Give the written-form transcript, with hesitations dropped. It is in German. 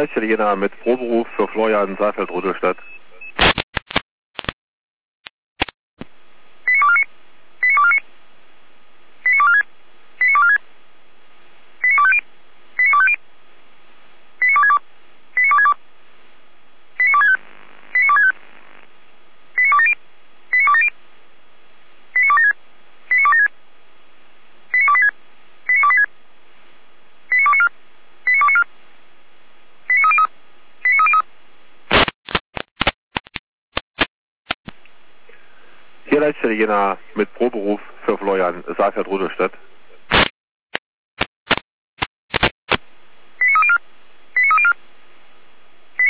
Leitstelle Jena mit Proberuf für Florian Saalfeld-Rudolstadt. Hier Leitstelle Jena mit Proberuf für Florian Saalfeld-Rudolstadt.